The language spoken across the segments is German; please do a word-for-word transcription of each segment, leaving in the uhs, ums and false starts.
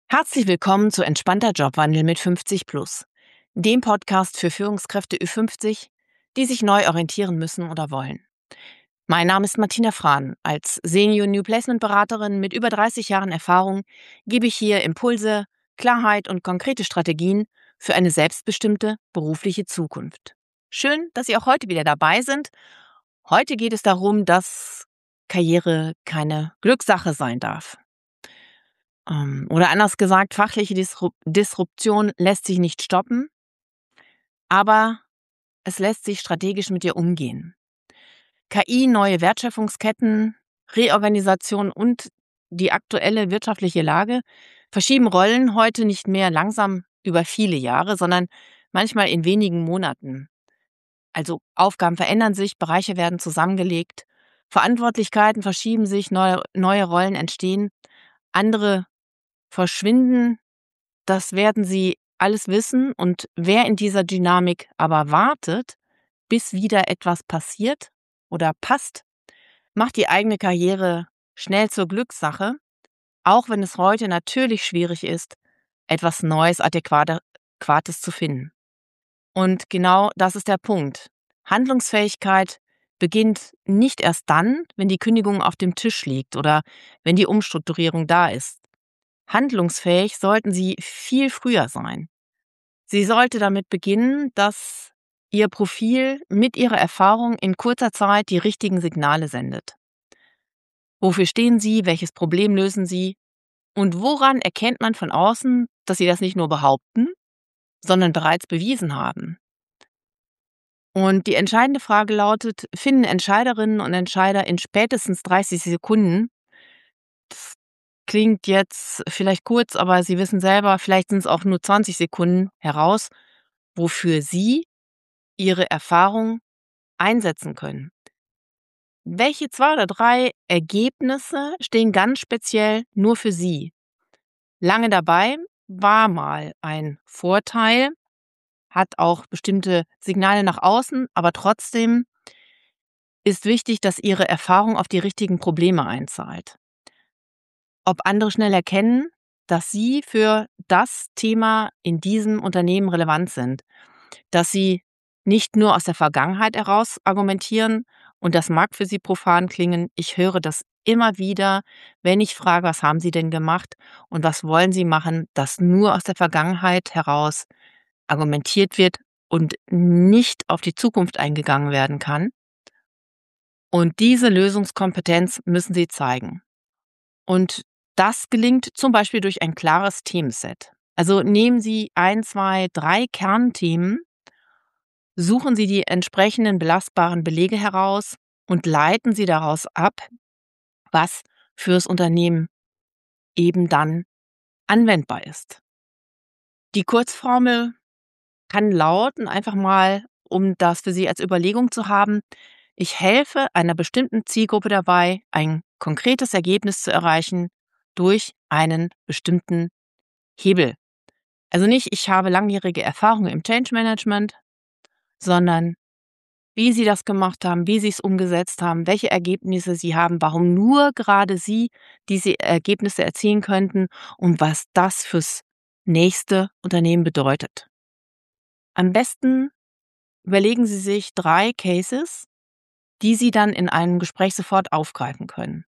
Herzlich willkommen zu Entspannter Jobwandel mit fünfzig plus, dem Podcast für Führungskräfte Ü fünfzig, die sich neu orientieren müssen oder wollen. Mein Name ist Martina Frahn. Als Senior New Placement Beraterin mit über dreißig Jahren Erfahrung gebe ich hier Impulse, Klarheit und konkrete Strategien für eine selbstbestimmte berufliche Zukunft. Schön, dass Sie auch heute wieder dabei sind. Heute geht es darum, dass Karriere keine Glückssache sein darf. Ähm, oder anders gesagt, fachliche Disrup Disruption lässt sich nicht stoppen, aber es lässt sich strategisch mit ihr umgehen. K I, neue Wertschöpfungsketten, Reorganisation und die aktuelle wirtschaftliche Lage verschieben Rollen heute nicht mehr langsam über viele Jahre, sondern manchmal in wenigen Monaten. Also Aufgaben verändern sich, Bereiche werden zusammengelegt, Verantwortlichkeiten verschieben sich, neue, neue Rollen entstehen, andere verschwinden. Das werden Sie alles wissen, und wer in dieser Dynamik aber wartet, bis wieder etwas passiert oder passt, macht die eigene Karriere schnell zur Glückssache, auch wenn es heute natürlich schwierig ist, etwas Neues, Adäquate- Adäquates zu finden. Und genau das ist der Punkt. Handlungsfähigkeit beginnt nicht erst dann, wenn die Kündigung auf dem Tisch liegt oder wenn die Umstrukturierung da ist. Handlungsfähig sollten Sie viel früher sein. Sie sollte damit beginnen, dass Ihr Profil mit Ihrer Erfahrung in kurzer Zeit die richtigen Signale sendet. Wofür stehen Sie? Welches Problem lösen Sie? Und woran erkennt man von außen, dass Sie das nicht nur behaupten, sondern bereits bewiesen haben? Und die entscheidende Frage lautet: Finden Entscheiderinnen und Entscheider in spätestens dreißig Sekunden, das klingt jetzt vielleicht kurz, aber Sie wissen selber, vielleicht sind es auch nur zwanzig Sekunden, heraus, wofür Sie Ihre Erfahrung einsetzen können? Welche zwei oder drei Ergebnisse stehen ganz speziell nur für Sie? Lange dabei war mal ein Vorteil, hat auch bestimmte Signale nach außen, aber trotzdem ist wichtig, dass Ihre Erfahrung auf die richtigen Probleme einzahlt. Ob andere schnell erkennen, dass Sie für das Thema in diesem Unternehmen relevant sind, dass Sie nicht nur aus der Vergangenheit heraus argumentieren, und das mag für Sie profan klingen. Ich höre das immer wieder, wenn ich frage: Was haben Sie denn gemacht und was wollen Sie machen, dass nur aus der Vergangenheit heraus argumentiert wird und nicht auf die Zukunft eingegangen werden kann. Und diese Lösungskompetenz müssen Sie zeigen. Und das gelingt zum Beispiel durch ein klares Themenset. Also nehmen Sie ein, zwei, drei Kernthemen, suchen Sie die entsprechenden belastbaren Belege heraus und leiten Sie daraus ab, was fürs Unternehmen eben dann anwendbar ist. Die Kurzformel kann lauten, einfach mal, um das für Sie als Überlegung zu haben: Ich helfe einer bestimmten Zielgruppe dabei, ein konkretes Ergebnis zu erreichen durch einen bestimmten Hebel. Also nicht: Ich habe langjährige Erfahrung im Change Management, sondern wie Sie das gemacht haben, wie Sie es umgesetzt haben, welche Ergebnisse Sie haben, warum nur gerade Sie diese Ergebnisse erzielen könnten und was das fürs nächste Unternehmen bedeutet. Am besten überlegen Sie sich drei Cases, die Sie dann in einem Gespräch sofort aufgreifen können.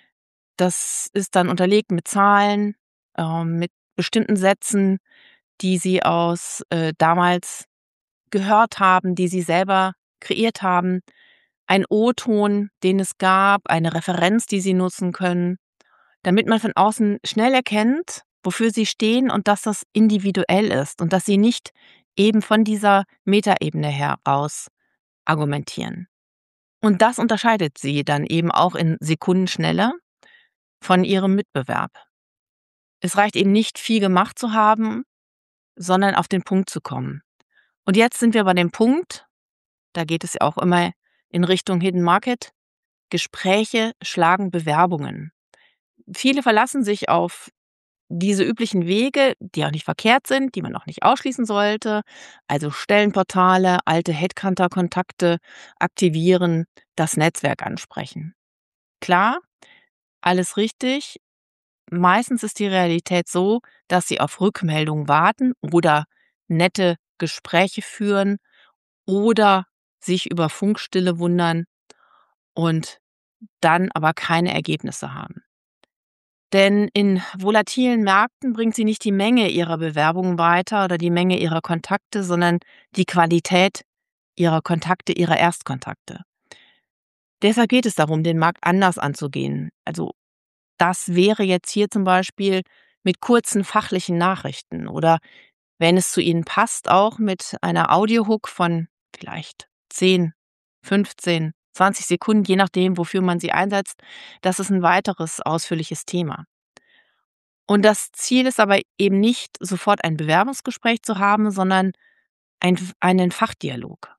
Das ist dann unterlegt mit Zahlen, ähm, mit bestimmten Sätzen, die Sie aus äh, damals gehört haben, die Sie selber kreiert haben, ein O-Ton, den es gab, eine Referenz, die Sie nutzen können, damit man von außen schnell erkennt, wofür Sie stehen und dass das individuell ist und dass Sie nicht eben von dieser Metaebene heraus argumentieren. Und das unterscheidet Sie dann eben auch in Sekundenschnelle von Ihrem Mitbewerb. Es reicht eben nicht, viel gemacht zu haben, sondern auf den Punkt zu kommen. Und jetzt sind wir bei dem Punkt, da geht es ja auch immer in Richtung Hidden Market: Gespräche schlagen Bewerbungen. Viele verlassen sich auf diese üblichen Wege, die auch nicht verkehrt sind, die man auch nicht ausschließen sollte. Also Stellenportale, alte Headhunter-Kontakte aktivieren, das Netzwerk ansprechen. Klar, alles richtig. meistens ist die Realität so, dass sie auf Rückmeldungen warten oder nette Gespräche führen oder sich über Funkstille wundern und dann aber keine Ergebnisse haben. Denn in volatilen Märkten bringt sie nicht die Menge ihrer Bewerbungen weiter oder die Menge ihrer Kontakte, sondern die Qualität ihrer Kontakte, ihrer Erstkontakte. Deshalb geht es darum, den Markt anders anzugehen. Also das wäre jetzt hier zum Beispiel mit kurzen fachlichen Nachrichten oder wenn es zu Ihnen passt, auch mit einer Audiohook von vielleicht zehn, fünfzehn, zwanzig Sekunden, je nachdem, wofür man sie einsetzt. Das ist ein weiteres ausführliches Thema. Und das Ziel ist aber eben nicht, sofort ein Bewerbungsgespräch zu haben, sondern ein einen Fachdialog.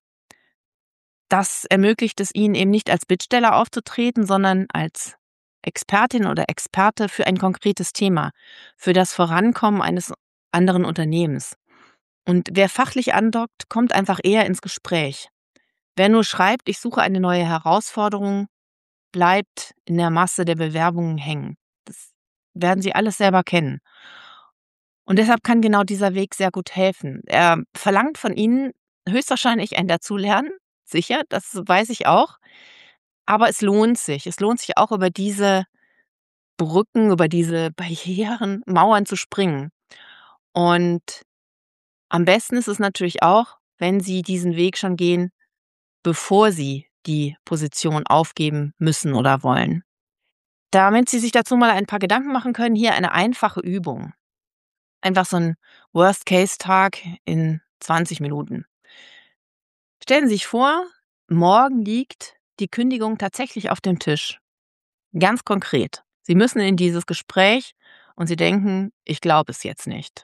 Das ermöglicht es Ihnen eben nicht als Bittsteller aufzutreten, sondern als Expertin oder Experte für ein konkretes Thema, für das Vorankommen eines anderen Unternehmens. Und wer fachlich andockt, kommt einfach eher ins Gespräch. Wer nur schreibt, ich suche eine neue Herausforderung, bleibt in der Masse der Bewerbungen hängen. Das werden Sie alles selber kennen. Und deshalb kann genau dieser Weg sehr gut helfen. Er verlangt von Ihnen höchstwahrscheinlich ein Dazulernen, sicher, das weiß ich auch. Aber es lohnt sich. Es lohnt sich auch, über diese Brücken, über diese Barrieren, Mauern zu springen. Und am besten ist es natürlich auch, wenn Sie diesen Weg schon gehen, bevor Sie die Position aufgeben müssen oder wollen. Damit Sie sich dazu mal ein paar Gedanken machen können, hier eine einfache Übung. Einfach so ein Worst-Case-Tag in zwanzig Minuten. Stellen Sie sich vor, morgen liegt die Kündigung tatsächlich auf dem Tisch. Ganz konkret. Sie müssen in dieses Gespräch und Sie denken, ich glaube es jetzt nicht.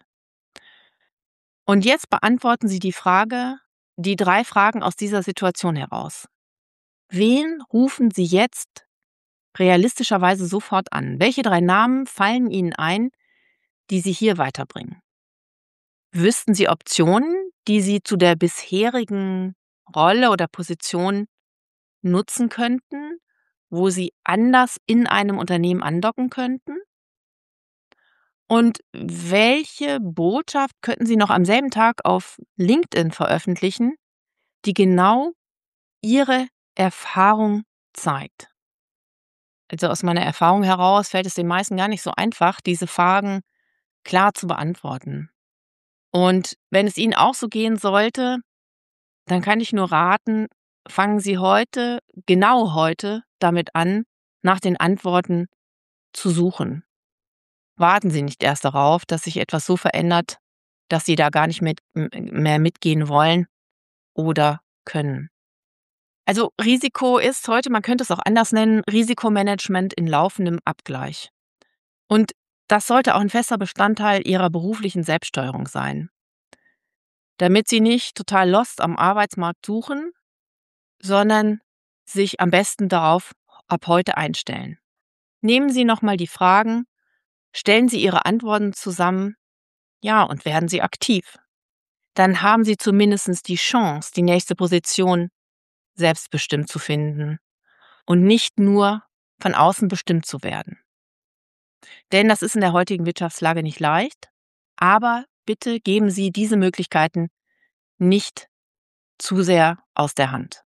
Und jetzt beantworten Sie die Frage, die drei Fragen aus dieser Situation heraus. Wen rufen Sie jetzt realistischerweise sofort an? Welche drei Namen fallen Ihnen ein, die Sie hier weiterbringen? Wüssten Sie Optionen, die Sie zu der bisherigen Rolle oder Position nutzen könnten, wo Sie anders in einem Unternehmen andocken könnten? Und welche Botschaft könnten Sie noch am selben Tag auf LinkedIn veröffentlichen, die genau Ihre Erfahrung zeigt? Also aus meiner Erfahrung heraus fällt es den meisten gar nicht so einfach, diese Fragen klar zu beantworten. Und wenn es Ihnen auch so gehen sollte, dann kann ich nur raten, fangen Sie heute, genau heute, damit an, nach den Antworten zu suchen. Warten Sie nicht erst darauf, dass sich etwas so verändert, dass Sie da gar nicht mit, mehr mitgehen wollen oder können. Also Risiko ist heute, man könnte es auch anders nennen, Risikomanagement in laufendem Abgleich. Und das sollte auch ein fester Bestandteil Ihrer beruflichen Selbststeuerung sein. Damit Sie nicht total lost am Arbeitsmarkt suchen, sondern sich am besten darauf ab heute einstellen. Nehmen Sie nochmal die Fragen, stellen Sie Ihre Antworten zusammen, ja, und werden Sie aktiv. Dann haben Sie zumindest die Chance, die nächste Position selbstbestimmt zu finden und nicht nur von außen bestimmt zu werden. Denn das ist in der heutigen Wirtschaftslage nicht leicht, aber bitte geben Sie diese Möglichkeiten nicht zu sehr aus der Hand.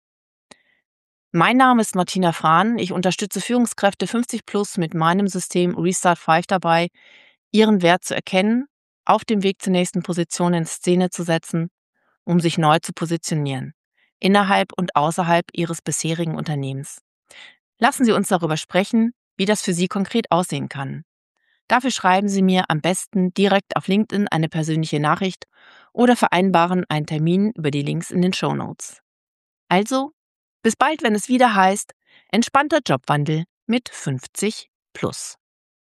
Mein Name ist Martina Frahn. Ich unterstütze Führungskräfte fünfzig plus mit meinem System Restart fünf dabei, ihren Wert zu erkennen, auf dem Weg zur nächsten Position in Szene zu setzen, um sich neu zu positionieren, innerhalb und außerhalb Ihres bisherigen Unternehmens. Lassen Sie uns darüber sprechen, wie das für Sie konkret aussehen kann. Dafür schreiben Sie mir am besten direkt auf LinkedIn eine persönliche Nachricht oder vereinbaren einen Termin über die Links in den Shownotes. Also, bis bald, wenn es wieder heißt, entspannter Jobwandel mit fünfzig plus.